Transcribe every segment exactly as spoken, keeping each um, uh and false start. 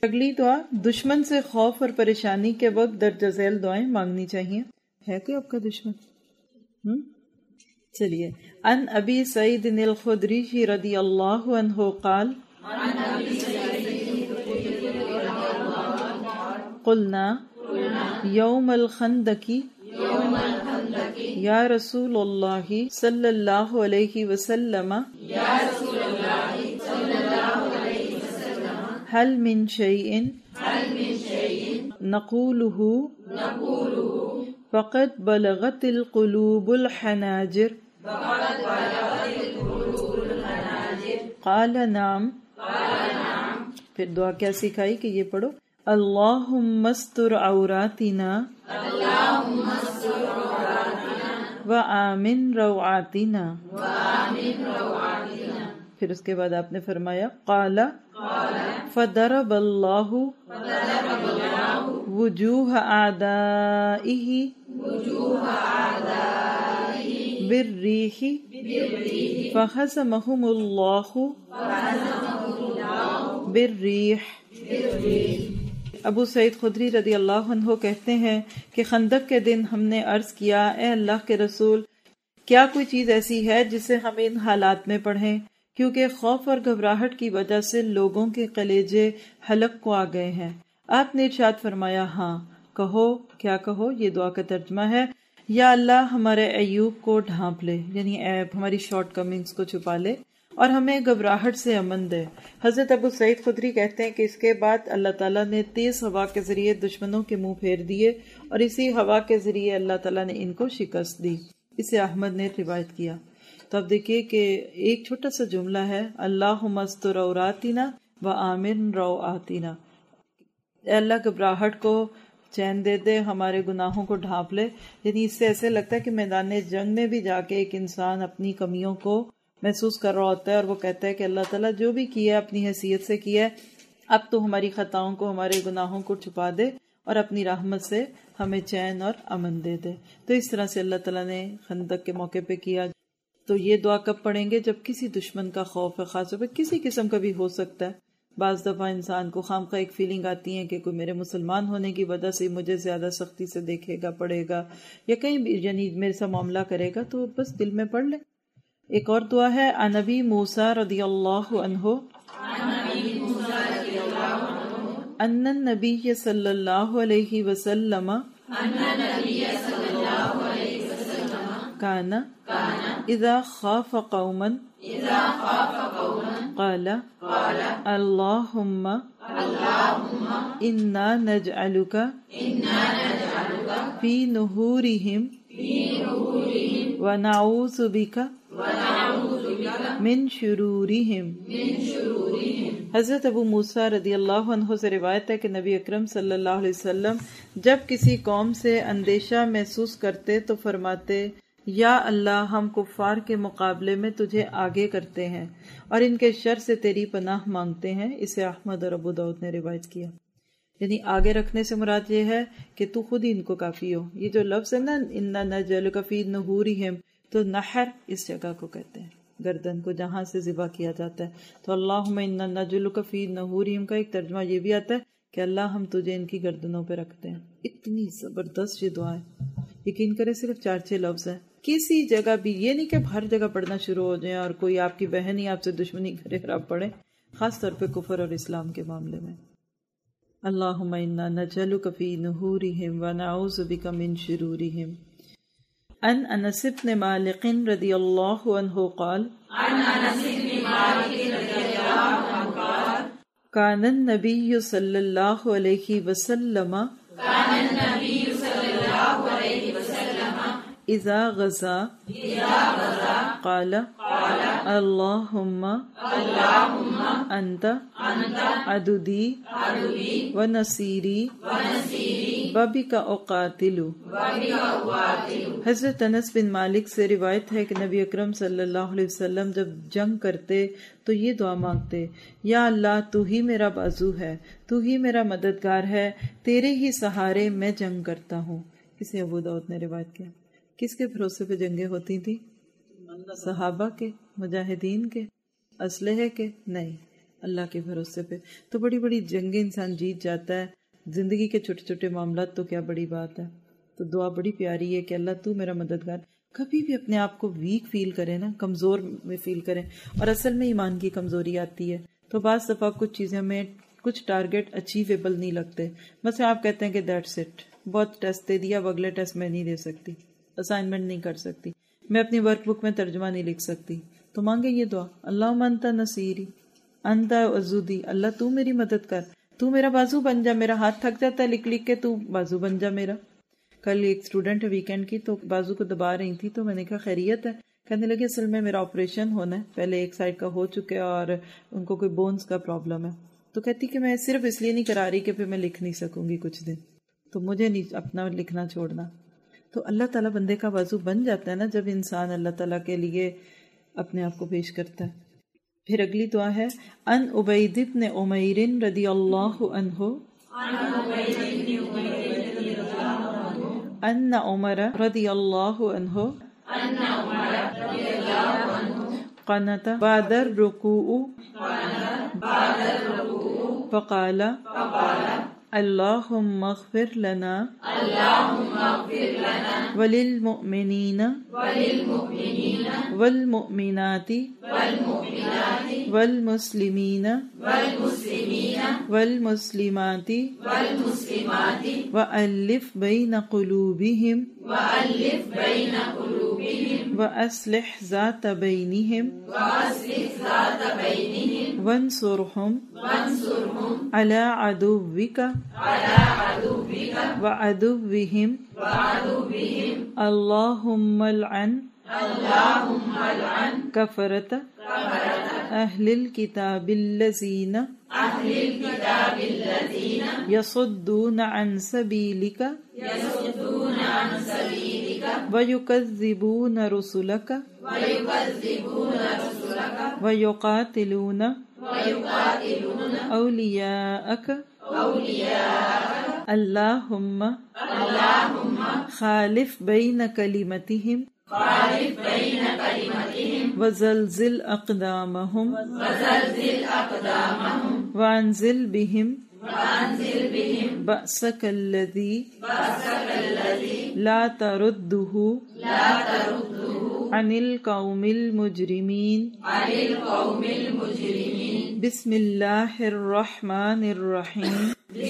اگلی دعا دشمن سے خوف اور پریشانی کے وقت درج ذیل دعائیں مانگنی چاہیے. ہے کوئی آپ کا دشمن؟ ہم چلیے. ان ابی سعید الخدری رضی اللہ عنہ قال قلنا یوم الخندق یا رسول اللہ صلی اللہ علیہ وسلم هل من شيء نقوله فقد بلغت القلوب الحناجر قال نعم. پھر دعا کیا سکھائی کہ یہ پڑھو اللہم استر عوراتنا وآمن روعاتنا. پھر اس کے بعد آپ نے فرمایا قال فضرب اللہ وجوہ اعدائہ بالریح فہزمہم اللہ بالریح. ابو سعید خدری رضی اللہ عنہ کہتے ہیں کہ خندق کے دن ہم نے عرض کیا اے اللہ کے رسول کیا کوئی چیز ایسی ہے جسے ہم ان حالات میں پڑھیں، کیونکہ خوف اور گھبراہٹ کی وجہ سے لوگوں کے کلیجے حلق کو آ گئے ہیں. آپ نے ارشاد فرمایا ہاں کہو. کیا کہو؟ یہ دعا کا ترجمہ ہے یا اللہ ہمارے ایوب کو ڈھانپ لے، یعنی ایب ہماری شارٹ کمنگز کو چھپا لے اور ہمیں گھبراہٹ سے امن دے. حضرت ابو سعید خدری کہتے ہیں کہ اس کے بعد اللہ تعالیٰ نے تیز ہوا کے ذریعے دشمنوں کے منہ پھیر دیے اور اسی ہوا کے ذریعے اللہ تعالیٰ نے ان کو شکست دی. اسے احمد نے روایت کیا. تو اب دیکھیے کہ ایک چھوٹا سا جملہ ہے اللہم استر عوراتنا وآمن روعاتنا. اے اللہ گھبراہٹ کو چین دے دے، ہمارے گناہوں کو ڈھانپ لے. یعنی اس سے ایسے لگتا ہے کہ میدان جنگ میں بھی جا کے ایک انسان اپنی کمیوں کو محسوس کر رہا ہوتا ہے اور وہ کہتا ہے کہ اللہ تعالیٰ جو بھی کیا اپنی حیثیت سے کیا ہے، اب تو ہماری خطاؤں کو ہمارے گناہوں کو چھپا دے اور اپنی رحمت سے ہمیں چین اور امن دے دے. تو اس طرح سے اللہ تعالیٰ نے خندق کے موقع پہ کیا. تو یہ دعا کب پڑھیں گے؟ جب کسی دشمن کا خوف ہے، خاص طور پہ کسی قسم کا بھی ہو سکتا ہے. بعض دفعہ انسان کو خامخواہ ایک فیلنگ آتی ہے کہ کوئی میرے مسلمان ہونے کی وجہ سے مجھے زیادہ سختی سے دیکھے گا، پڑھے گا یا کہیں بھی یعنی میرے سے معاملہ کرے گا، تو بس دل میں پڑھ لے. ایک اور دعا ہے عن ابی موسیٰ رضی اللہ عنہ ان النبی صلی اللہ علیہ وسلم کان اذا خاف قوما قال اللہم انا نجعلک فی نحورہم ونعوذ بک من شرورہم. حضرت ابو موسیٰ رضی اللہ عنہ سے روایت ہے کہ نبی اکرم صلی اللہ علیہ وسلم جب کسی قوم سے اندیشہ محسوس کرتے تو فرماتے یا اللہ ہم کفار کے مقابلے میں تجھے آگے کرتے ہیں اور ان کے شر سے تیری پناہ مانگتے ہیں. اسے احمد اور ابو داؤد نے روایت کیا. یعنی آگے رکھنے سے مراد یہ ہے کہ تو خود ہی ان کو کافی ہو. یہ جو لفظ ہے نا انا نجعلک فی نحورہم، تو نحر اس جگہ کو کہتے ہیں، گردن کو جہاں سے ذبح کیا جاتا ہے. تو اللہم انا نجعلک فی نحورہم کا ایک ترجمہ یہ بھی آتا ہے کہ اللہ ہم تجھے ان کی گردنوں پہ رکھتے ہیں. اتنی زبردست یہ دعا ہے. یقین کرے صرف چار چھ لفظ ہیں. کسی جگہ بھی یہ نہیں کہ ہر جگہ پڑھنا شروع ہو جائیں اور کوئی آپ کی بہن ہی آپ سے دشمنی کرے اور آپ پڑھیں، خاص طور پہ کفر اور اسلام کے معاملے میں. اللہم انا نجعلک فی نحورہم ونعوذ بک من شرورہم. عن انس بن مالک رضی اللہ عنہ قال کان النبی صلی اللہ علیہ وسلم اذا غزا قال اللہم انت عدودی ونصیری وبک اقاتل. حضرت انس بن مالک سے روایت ہے کہ نبی اکرم صلی اللہ علیہ وسلم جب جنگ کرتے تو یہ دعا مانگتے یا اللہ تو ہی میرا بازو ہے، تو ہی میرا مددگار ہے، تیرے ہی سہارے میں جنگ کرتا ہوں. اسے ابو داؤد نے روایت کیا. کس کے بھروسے پہ جنگیں ہوتی تھی؟ صحابہ کے، مجاہدین کے، اسلحے کے؟ نہیں، اللہ کے بھروسے پہ، تو بڑی بڑی جنگیں انسان جیت جاتا ہے، زندگی کے چھوٹے چھوٹے معاملات تو کیا بڑی بات ہے۔ تو دعا بڑی پیاری ہے کہ اللہ تو میرا مددگار۔ کبھی بھی اپنے آپ کو ویک فیل کرے نا، کمزور میں فیل کریں، اور اصل میں ایمان کی کمزوری آتی ہے، تو بعض دفعہ کچھ چیزیں ہمیں، کچھ ٹارگیٹ اچیویبل نہیں لگتے، مثلا آپ کہتے ہیں کہ دیٹس اٹ، بہت ٹیسٹ دے دیا، اب اگلے ٹیسٹ میں نہیں دے سکتی، اسائنمنٹ نہیں کر سکتی، میں اپنی ورک بک میں ترجمہ نہیں لکھ سکتی، تو مانگے یہ دعا، اللہم انت نصیری انت عضدی، اللہ تو میری مدد کر، تو میرا بازو بن جا، میرا ہاتھ تھک جاتا ہے لکھ لکھ کے، تو بازو بن جا میرا۔ کل ایک اسٹوڈنٹ ہے ویکینڈ کی، تو بازو کو دبا رہی تھی، تو میں نے کہا خیریت ہے؟ کہنے لگی اصل میں میرا آپریشن ہونا ہے، پہلے ایک سائڈ کا ہو چکے اور ان کو کوئی بونز کا پرابلم ہے، تو کہتی کہ میں صرف اس لیے نہیں کرا رہی کہ پھر میں لکھ نہیں سکوں گی کچھ دن، تو مجھے نہیں اپنا لکھنا چھوڑنا۔ تو اللہ تعالیٰ بندے کا بازو بن جاتا ہے نا جب انسان اللہ تعالیٰ کے لیے اپنے آپ کو پیش کرتا ہے۔ پھر اگلی دعا ہے ان عبید بن عمیر رضی اللہ عنہ ان عمر رضی اللہ عنہ قنت بعد الرکوع فقال اللہم اغفر لنا وللمؤمنین والمؤمنات والمسلمین والمسلمات وألف بین قلوبہم وأصلح ذات بینہم وانصرہم علی عدوک وعدوہم اللہم العن کفرۃ اہل الکتاب الذین یصدون عن سبیلک ویکذبون رسلک ویقاتلون اولیاءک اللہم خالف بین کلمتہم وزلزل اقدامہم وانزل بہم بأسک الذی لا تردہ عن القوم المجرمین بسم اللہ الرحمن الرحیم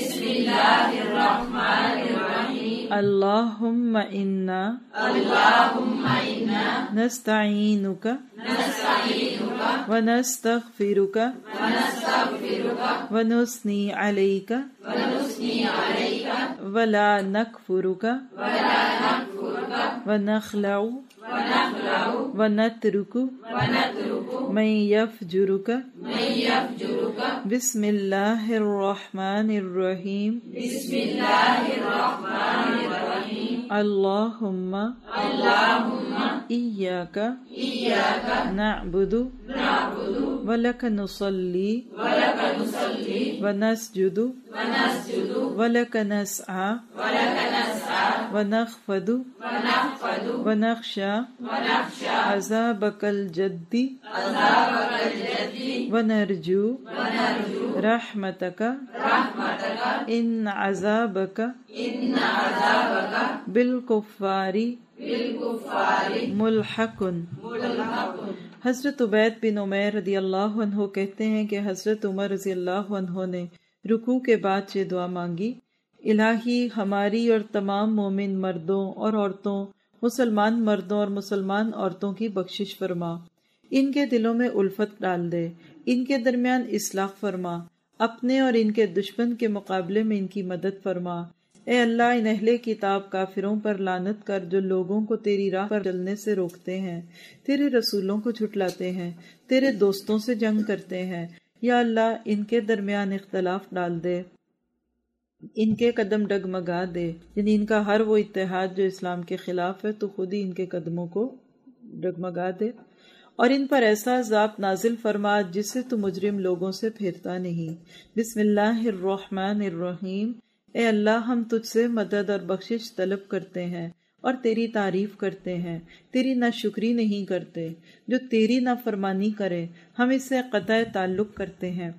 اللہم انا نستعینک ونستغفرک ونثنی علیک ولا نکفرک ونخلع ونترک من یفجرک بسم اللہ الرحمن الرحیم اللہم ایاک نعبد ولک نصلی ونسجد ولک نسعى ونخفض ونخشى عذابک الجد ونرجو رحمتک ان عذابک بالکفار ملحق۔ حضرت عبید بن عمیر رضی اللہ عنہ کہتے ہیں کہ حضرت عمر رضی اللہ عنہ نے رکوع کے بعد یہ دعا مانگی، الہی ہماری اور تمام مومن مردوں اور عورتوں، مسلمان مردوں اور مسلمان عورتوں کی بخشش فرما، ان کے دلوں میں الفت ڈال دے، ان کے درمیان اصلاح فرما، اپنے اور ان کے دشمن کے مقابلے میں ان کی مدد فرما۔ اے اللہ ان اہل کتاب کافروں پر لعنت کر جو لوگوں کو تیری راہ پر چلنے سے روکتے ہیں، تیرے رسولوں کو جھٹلاتے ہیں، تیرے دوستوں سے جنگ کرتے ہیں۔ یا اللہ ان کے درمیان اختلاف ڈال دے، ان کے قدم ڈگمگا دے، یعنی ان کا ہر وہ اتحاد جو اسلام کے خلاف ہے تو خود ہی ان کے قدموں کو ڈگمگا دے، اور ان پر ایسا عذاب نازل فرما جسے تو مجرم لوگوں سے پھرتا نہیں۔ بسم اللہ الرحمن الرحیم۔ اے اللہ ہم تجھ سے مدد اور بخشش طلب کرتے ہیں اور تیری تعریف کرتے ہیں، تیری ناشکری نہیں کرتے۔ جو تیری نافرمانی کرے ہم اس سے قطع تعلق کرتے ہیں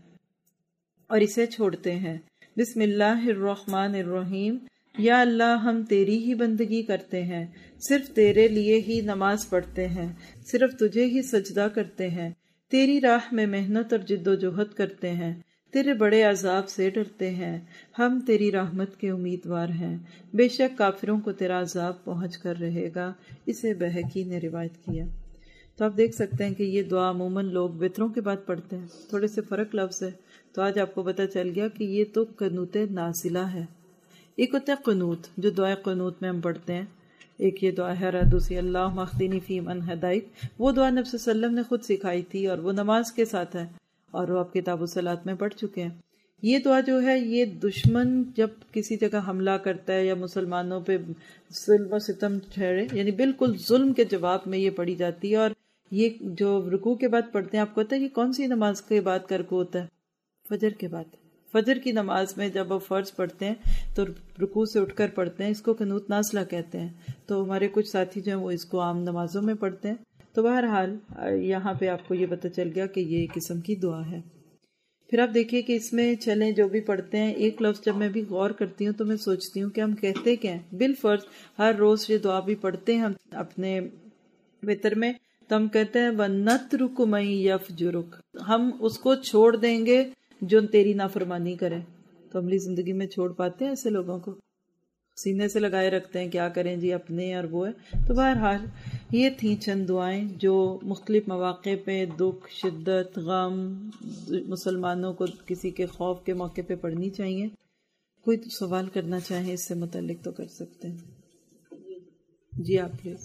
اور اسے چھوڑتے ہیں۔ بسم اللہ الرحمن الرحیم، یا اللہ ہم تیری ہی بندگی کرتے ہیں، صرف تیرے لیے ہی نماز پڑھتے ہیں، صرف تجھے ہی سجدہ کرتے ہیں، تیری راہ میں محنت اور جد و جہد کرتے ہیں، تیرے بڑے عذاب سے ڈرتے ہیں، ہم تیری رحمت کے امیدوار ہیں، بے شک کافروں کو تیرا عذاب پہنچ کر رہے گا۔ اسے بہقی نے روایت کیا۔ تو آپ دیکھ سکتے ہیں کہ یہ دعا عموماً لوگ وطروں کے بعد پڑھتے ہیں، تھوڑے سے فرق لفظ ہے۔ تو آج آپ کو پتہ چل گیا کہ یہ تو قنوت نازلہ ہے۔ ایک ہوتا ہے قنوت، جو دعائے قنوت میں ہم پڑھتے ہیں، ایک یہ دعا ہے دوسری اللہ مخدینی فی من ہدایت، وہ دعا نبی صلی اللہ علیہ وسلم نے خود سکھائی تھی اور وہ نماز کے ساتھ ہے اور وہ آپ کتاب الصلاۃ میں پڑھ چکے ہیں۔ یہ دعا جو ہے یہ دشمن جب کسی جگہ حملہ کرتا ہے یا مسلمانوں پہ ظلم و ستم ٹھہرے، یعنی بالکل ظلم کے جواب میں یہ پڑھی جاتی ہے۔ اور یہ جو رکوع کے بعد پڑھتے ہیں، آپ کو پتہ ہے یہ کون سی نماز کے بعد کا رکوع ہوتا ہے؟ فجر کے بعد۔ فجر کی نماز میں جب آپ فرض پڑھتے ہیں تو رکوع سے اٹھ کر پڑھتے ہیں، اس کو قنوت نازلہ کہتے ہیں۔ تو ہمارے کچھ ساتھی جو ہیں وہ اس کو عام نمازوں میں پڑھتے ہیں۔ تو بہرحال یہاں پہ آپ کو یہ پتہ چل گیا کہ یہ ایک قسم کی دعا ہے۔ پھر آپ دیکھیے کہ اس میں چلیں جو بھی پڑھتے ہیں، ایک لفظ جب میں بھی غور کرتی ہوں تو میں سوچتی ہوں کہ ہم کہتے کیا ہیں؟ بالفرض ہر روز یہ دعا بھی پڑھتے ہیں ہم اپنے وتر میں، تو ہم کہتے ہیں وَنَتْرُكُ مَن يَفْجُرُكَ، ہم اس کو چھوڑ دیں گے جو تیری نافرمانی کرے۔ تو عملی زندگی میں چھوڑ پاتے ہیں ایسے لوگوں کو؟ سینے سے لگائے رکھتے ہیں، کیا کریں جی اپنے اور وہ ہے۔ تو بہرحال یہ تھیں چند دعائیں جو مختلف مواقع پہ دکھ، شدت، غم، مسلمانوں کو کسی کے خوف کے موقع پہ پڑھنی چاہیے۔ کوئی تو سوال کرنا چاہیں اس سے متعلق تو کر سکتے ہیں۔ جی آپ پلیز۔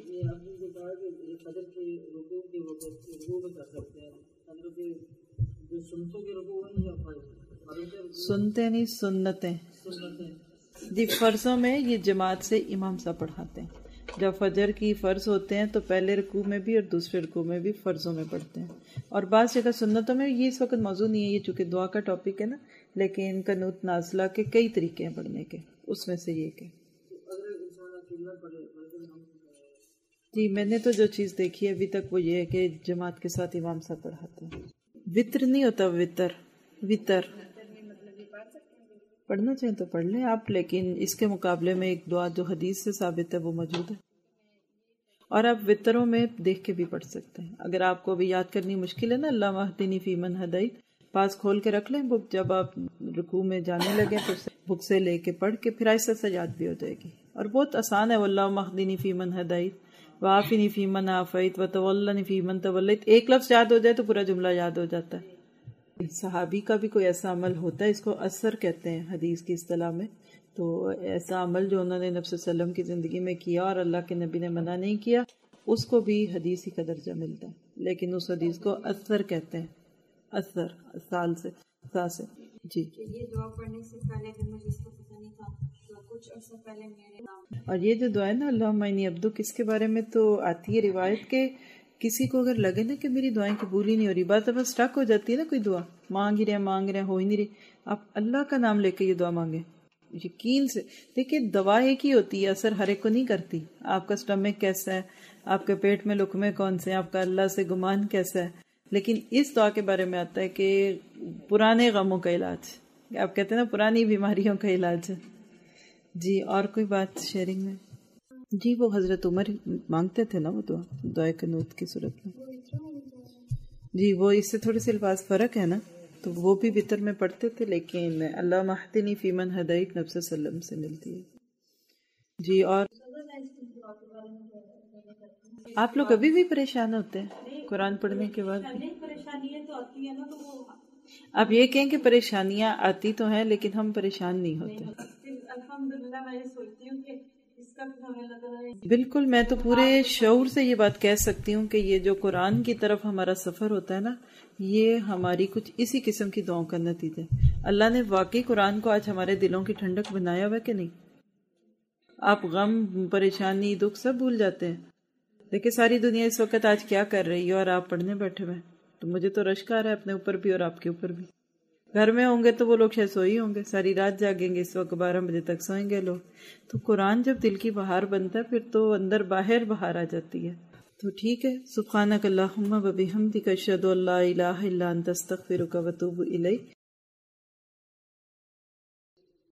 سنتے نہیں سنتیں، جی فرضوں میں یہ جماعت سے امام صاحب پڑھاتے ہیں۔ جب فجر کی فرض ہوتے ہیں تو پہلے رکوع میں بھی اور دوسرے رکوع میں بھی فرضوں میں پڑھتے ہیں، اور بعض جگہ سنتوں میں۔ یہ اس وقت موضوع نہیں ہے، یہ چونکہ دعا کا ٹاپک ہے نا، لیکن قنوت نازلہ کے کئی طریقے ہیں پڑھنے کے، اس میں سے یہ کہ جی میں نے تو جو چیز دیکھی ہے ابھی تک وہ یہ ہے کہ جماعت کے ساتھ امام صاحب پڑھاتے ہیں۔ وطر نہیں ہوتا، وطر وطر پڑھنا چاہیں تو پڑھ لیں آپ، لیکن اس کے مقابلے میں ایک دعا جو حدیث سے ثابت ہے وہ موجود ہے، اور آپ وطروں میں دیکھ کے بھی پڑھ سکتے ہیں۔ اگر آپ کو بھی یاد کرنی مشکل ہے نا، اللہ اہدنی فی من ہدیت، پاس کھول کے رکھ لیں بک، جب آپ رکوع میں جانے لگیں تو بک سے لے کے پڑھ کے پھر آہستہ سے یاد بھی ہو جائے گی، اور بہت آسان ہے۔ واللہ اہدنی فی من ہدیت وعافنی فی من عافیت وتولنی فی من تولیت، ایک لفظ یاد ہو جائے تو پورا جملہ یاد ہو جاتا ہے۔ صحابی کا بھی کوئی ایسا عمل ہوتا ہے، اس کو اثر کہتے ہیں حدیث کی اصطلاح میں، تو ایسا عمل جو انہوں نے نبی صلی اللہ علیہ وسلم کی زندگی میں کیا اور اللہ کے نبی نے منع نہیں کیا، اس کو بھی حدیث ہی کا درجہ ملتا ہے، لیکن اس حدیث کو اثر کہتے ہیں، اثر سال سے سال سے جی۔ یہ دعا پڑھنے سے پہلے اگر مجھے اس کو پتہ نہیں تھا تو کچھ عرصہ پہلے میرے نام، اور یہ جو دعا ہے نا اللہم انی عبدک، اس کے بارے میں تو آتی ہے روایت کے کسی کو اگر لگے نا کہ میری دعائیں قبول ہی نہیں ہو رہی، بات اب سٹک ہو جاتی ہے نا، کوئی دعا مانگ ہی رہے مانگ رہے ہو ہی نہیں رہی، آپ اللہ کا نام لے کے یہ دعا مانگیں یقین سے۔ دیکھیے دوا ایک ہی ہوتی ہے، اثر ہر ایک کو نہیں کرتی۔ آپ کا سٹمک کیسا ہے، آپ کے پیٹ میں لقمے کون سے ہیں، آپ کا اللہ سے گمان کیسا ہے، لیکن اس دعا کے بارے میں آتا ہے کہ پرانے غموں کا علاج، آپ کہتے ہیں نا پرانی بیماریوں کا علاج ہے۔ جی اور کوئی بات شیئرنگ میں؟ جی وہ حضرت عمر مانگتے تھے نا وہ دعا، دعائے قنوت کی صورت میں، جی وہ اس سے تھوڑے سے الفاظ فرق ہے نا، تو وہ بھی وتر میں پڑھتے تھے، لیکن اللہ اہدنی فی من ہدیت نبی صلی اللہ علیہ وسلم سے ملتی ہے۔ جی اور آپ لوگ ابھی بھی پریشان ہوتے ہیں قرآن پڑھنے کے بعد؟ آپ یہ کہیں کہ پریشانیاں آتی تو ہیں لیکن ہم پریشان نہیں ہوتے۔ بالکل، میں تو پورے شعور سے یہ بات کہہ سکتی ہوں کہ یہ جو قرآن کی طرف ہمارا سفر ہوتا ہے نا، یہ ہماری کچھ اسی قسم کی دعاؤں کا نتیجہ ہے۔ اللہ نے واقعی قرآن کو آج ہمارے دلوں کی ٹھنڈک بنایا ہوا ہے کہ نہیں؟ آپ غم، پریشانی، دکھ سب بھول جاتے ہیں۔ دیکھیں ساری دنیا اس وقت آج کیا کر رہی ہے اور آپ پڑھنے بیٹھے ہوئے، تو مجھے تو رشک آ رہا ہے اپنے اوپر بھی اور آپ کے اوپر بھی۔ گھر میں ہوں گے تو وہ لوگ شاید سوئی ہوں گے، ساری رات جاگیں گے، اس وقت بارہ بجے تک سوئیں گے لوگ. تو قرآن جب دل کی بہار بنتا ہے پھر تو اندر باہر بہار آ جاتی ہے. تو ٹھیک ہے، سبحانک اللہم و بحمدک اشہد ان لا الہ الا انت استغفرک و اتوب الیک.